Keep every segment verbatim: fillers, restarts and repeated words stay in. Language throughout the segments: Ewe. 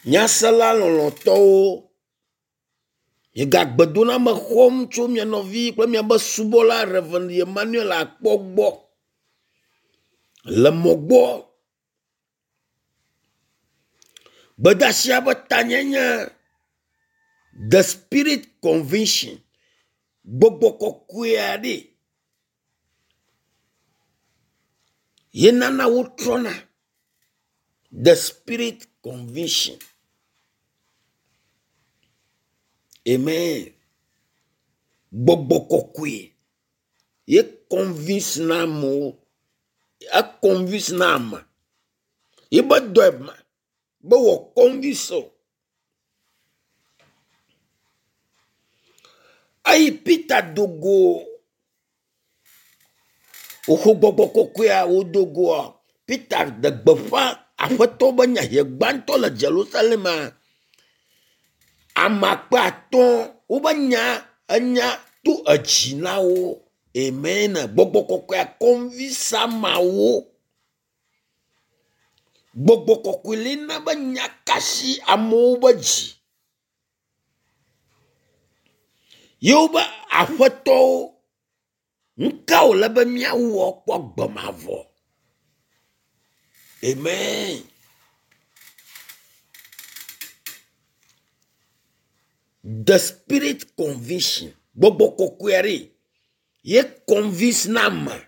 Nyasala loloto ye gagbedona me xom tso mia novi kple mia be subola Reverend Emmanuel Akpogbo le mogbo bedasia be tanyenya the spirit conviction gbogbo kokwe ade ye nana wotrona the spirit conviction. Amen. Gbogbo kokwe ye convince na mo a convince na ma ye be doema be wo convince ai Peter dogo o gbogbo kokwe a o dogo Peter de gbefa afeto be nya ye gbanto le Jerusalem amakpa ton o be nya anya tu achina wo. Amen. Gbogbo kokwe convince ma wo gbogbo kokwe le na be nya kasi amo be ji yoba afeto nka o le be mia wo kpo gbemavo. Amen. The spirit conviction gbogbo kokwere ye convince nama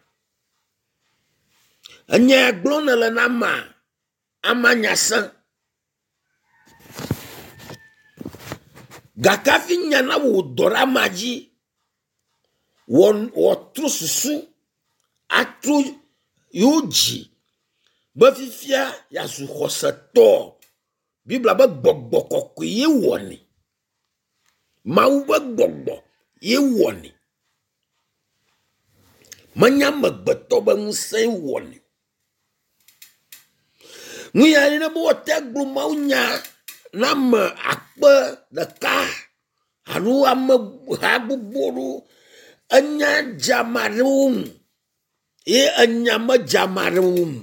anya glona le nama amanya san gakafi nyana wo dora maji won wo tru susu atru yuji bafifia ya su khosato bibla ba gbogbo kokwe ye woni ma wo ba gbogbo ye woni manya magbeto ba nse woni nuya ni bo teglu maunya nam akpe de ka anu am habuboru anya jamarum e anya ma jamarum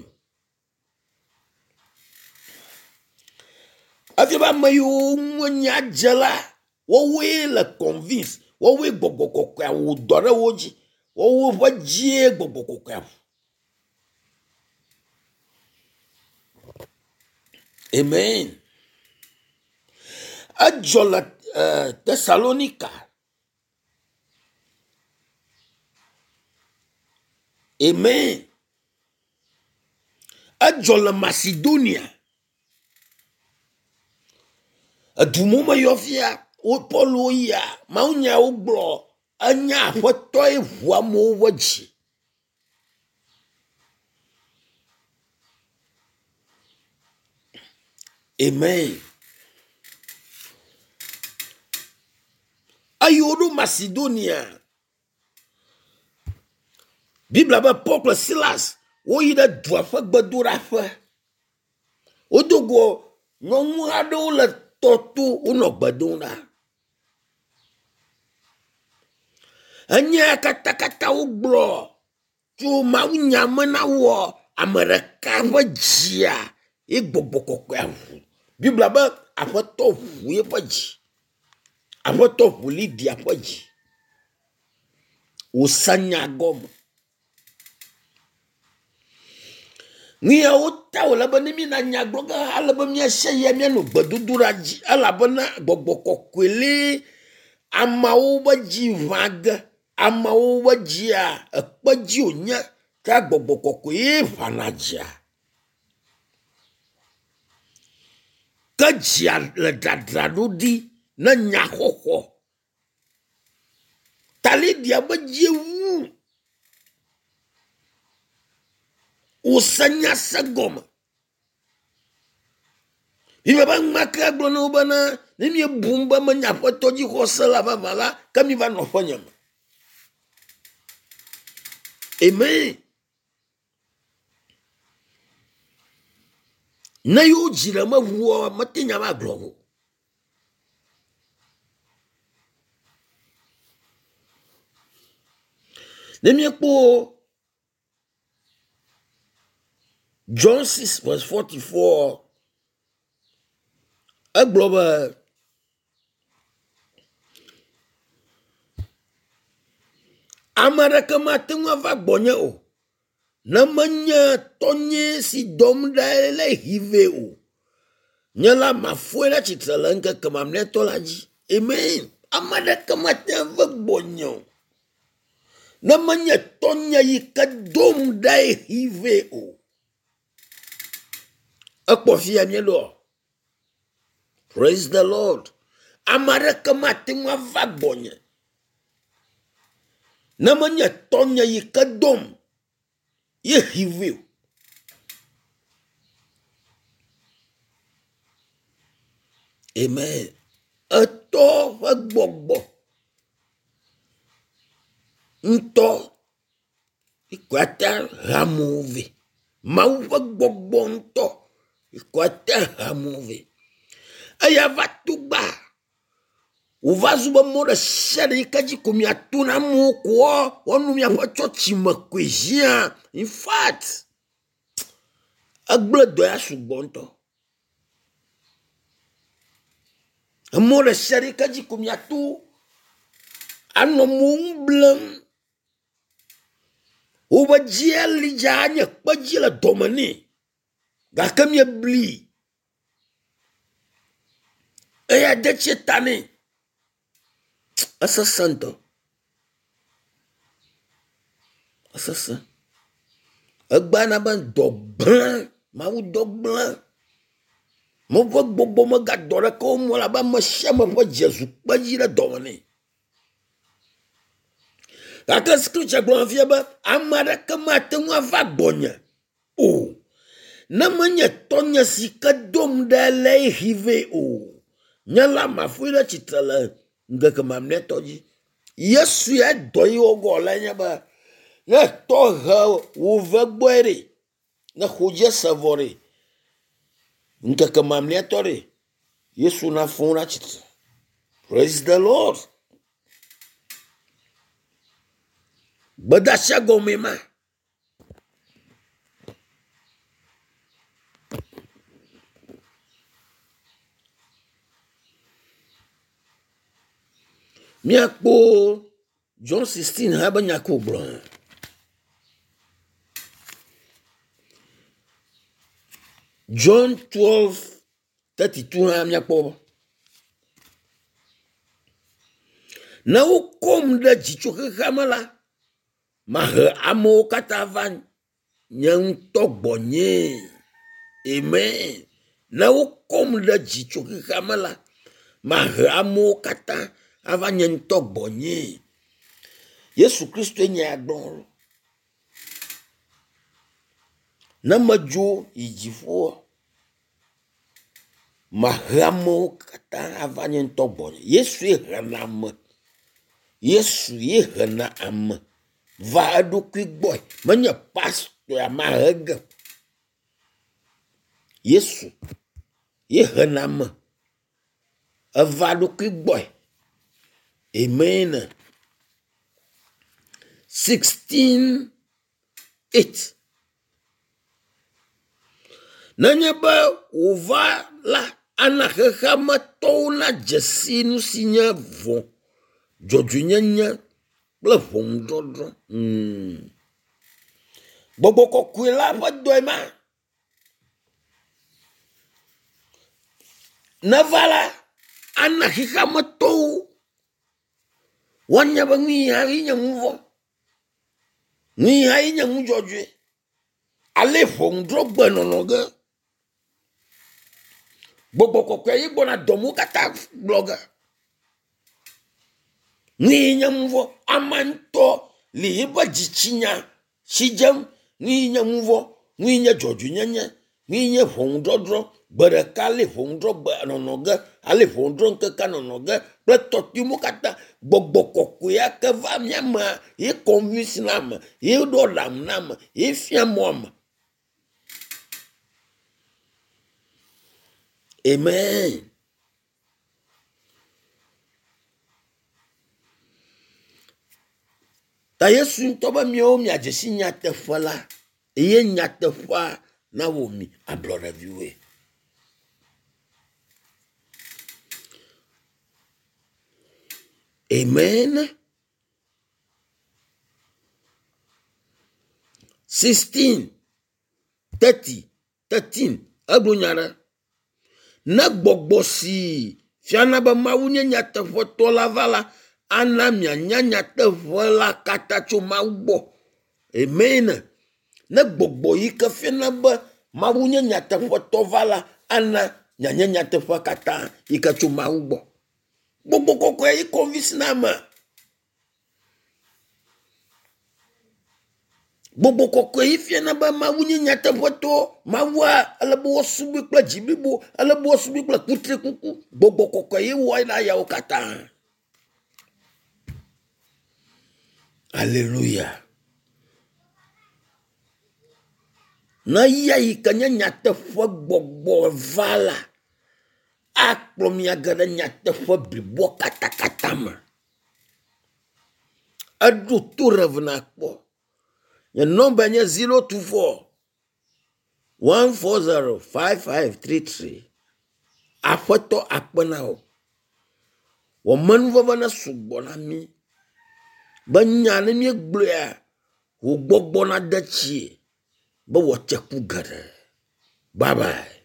afi ba mayu nya jala wo we le convince wo we gbogbo kokwa wo dore woji wo wo bajie gbogbo kokwa. Amen. Ajola uh, Thessalonica. Amen. Ajola Macedonia. Adumoma yofia o Paulo ya maunya oglo anya foto evua mo waji. Amen. Ayodo Macedonia. Bible ba Paul Silas o yida dwafa gbadura fa. Odogo nyomu ado le totu uno gbaduna. Anya kata kata oglo tu maunya mena wo Amerika vajia e gbogbo kokwa. Bible ba afoto fu ye faji. Afoto fu lidi afaji. Usanya gom. Ni ya uta wala bani mi na nyagloga ala ba mi aseye mi no gbadudura ji ala bana gbogbo kokwele amawo ba ji vaga amawo ba ji a paji onya ka gbogbo kokwe fanaja ka ji la dadradudi na nyakoko tali dia ba ji wu usanya sagoma iba bang maka glono bana nimi bumba manya fotoji hosala bavala kami ba no fonyam. Amen. Na yo jira ma vuo matenya ma globo. Nimi po John six verse forty-four Egloba Amaraka matenga va bonye o. Namanya tonye si dom da ele hive o. Nyala mafuela chitalanka kamamne tolaji. Amen. Amaraka matenga va bonye o. Namanya tonya yika dom da hive o. Akpofia mielo. Praise the Lord. Amaraka matenga va bonye. Namanya tonya yika dom. Ye hive. Amen. Ato va gbogbo. Nto. Ikwata ramove. Mau va gbogbo nto. Ikwata ramove. Aya va tuba. Uvazuba mora shari kaji kumia tuna mukwo. Wanu mia wacho chima kwejia. In fact. Agble doya subonto. Amore shari kaji kumia tu. Ano mumblem. Uba jeli janya. Kwa jela domani. Gakamye bli. Eya deche tane. Asa santo. Asa san. Agbana ban dog blanc. Ma ou dog blanc. Mo va bobo mo gadora ko mo la ba mo chama po Jesus. Kwa jela domani. Kaka scripture glorifia ba amara kamate wa vagonya. Oh. Namanya tonya sika dom da lei hive o. Nyala mafuila chitala nga kamamne toji. Yesu ya doi ogo la nyaba. Na toha uvagwere. Na hoja savore. Nga kamamne tori. Yesu na funa chitala. Praise the Lord. Badasha gomema. Miakpo John sixteen haba nyako blanc. John twelve thirty-two ha miakpo. Na ukom da jicho kamala. Mahe amo katavan nyang togbonye. Amen. Na ukom da jicho kamala. Mahe amo kata ava nyang togbonye. Yesu Kristo enye agbon. Na majo ijifo. Mahe amo kata ava nyang togbonye. Yesu e hanam. Yesu ye hana am. Va adu quick boy. Manya pastor ya mahega. Yesu ye hanam. Va adu quick boy. Amen. sixteen eight. Nanya ba uva la anahama tona jasinu sinya von. Joju nyanya ble von dodro. Hmm. Bobo kokwela ba doima. Navala anahama to. Wanya ba ngi hari nyamuvo. Ngi hari nyamu joju. Ale von drogba nonoga. Bobo kokwe bona domu kata blogger. Ni nyamuvo amanto liba jichinya shijam ni nyamuvo ni nya joju nyanya ni nya fondrodro barakale fondro banonoga ale fondro nke kanonoga platotu mukata bobo kokuya ka va myama e convince nama e do lam nama e fiamoma. Amen. Ta Yesu toba mio mi ajesi nyate fala. Eye nyate fa na wo mi ablora viwe. Amen. sixteen, thirty, thirteen. Abrunyara. Na gbogbo si. Fiana ba mawunye nyate foto la vala. Anamia nyanyate vola katacho mawbo. Amen. Na gbogbo yi ka fiana ba mawunye nyate foto vala. Ana nyanyanyate fo kata ikacho mawbo. Gbogbo koko yi convince na ma. Bobo koko yi fiana ba mawunye nyate foto mawa alabo subi kla jibibo alabo subi kla kutre kuku bobo koko yi wa na ya okata. Hallelujah. Na ya ikanya nyate fo gbogbo vala akplomi agada nyate fo bibo kata katama. Adu tu revna kpo. Your number is zero two four, one four zero, five five three three. Afoto akpanao. Woman vavana subona mi. Banyane mi glea. Ugbogbo na dachi. Ba wache kugare. Bye bye.